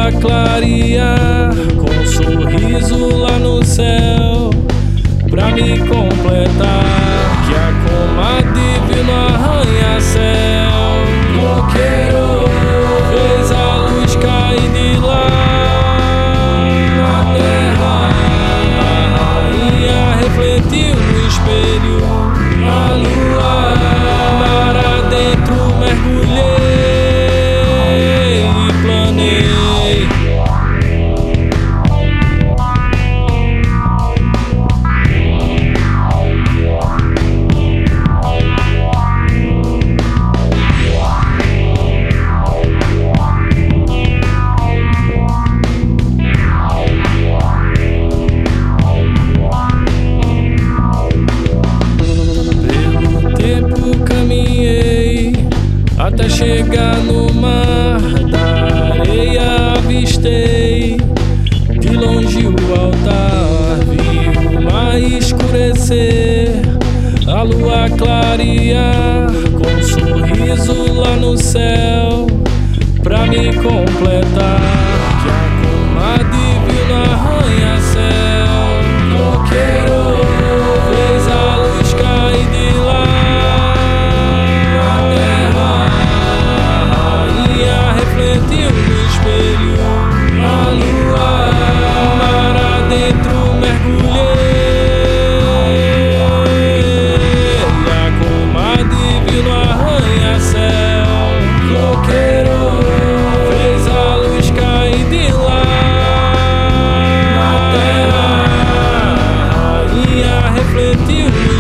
lua clarear com um sorriso lá no céu, pra me completar, que a comadre divino arranha-céu. Roqueiro fez a luz cair de lá na terra, a rainha refletiu no espelho, a lua mar adentro mergulhei e planei. Até chegar no mar da areia avistei de longe o altar, vi o mar escurecer, a lua clarear com um sorriso lá no céu, pra me completar, que a comadre divino arranha-céu. Roqueiro fez a luz cair de lá refletiu no espelho, a lua mar adentro mergulhei, a comadre divino arranha-céu. Roqueiro fez a luz cair de lá na terra, a rainha refletiu no